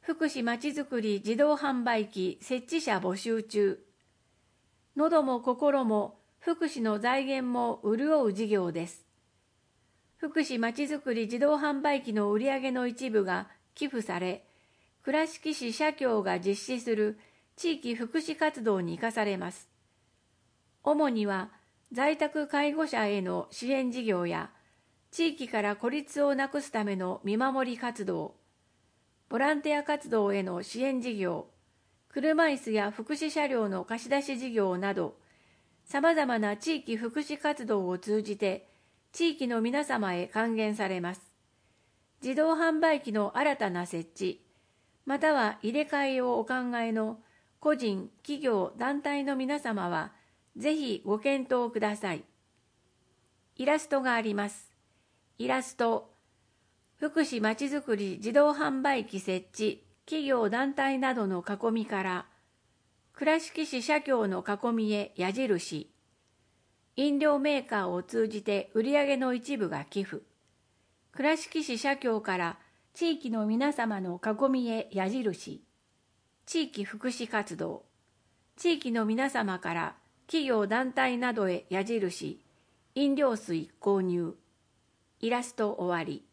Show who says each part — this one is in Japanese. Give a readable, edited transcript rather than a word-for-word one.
Speaker 1: 福祉まちづくり自動販売機設置者募集中。喉も心も福祉の財源も潤う事業です。福祉まちづくり自動販売機の売上の一部が寄付され、倉敷市社協が実施する地域福祉活動に生かされます。主には在宅介護者への支援事業や、地域から孤立をなくすための見守り活動、ボランティア活動への支援事業、車椅子や福祉車両の貸し出し事業など、さまざまな地域福祉活動を通じて、地域の皆様へ還元されます。自動販売機の新たな設置、または入れ替えをお考えの個人、企業、団体の皆様は、ぜひご検討ください。イラストがあります。イラスト、福祉まちづくり自動販売機設置、企業団体などの囲みから、倉敷市社協の囲みへ矢印、飲料メーカーを通じて売上の一部が寄付、倉敷市社協から地域の皆様の囲みへ矢印、地域福祉活動、地域の皆様から企業団体などへ矢印、飲料水購入、イラスト終わり。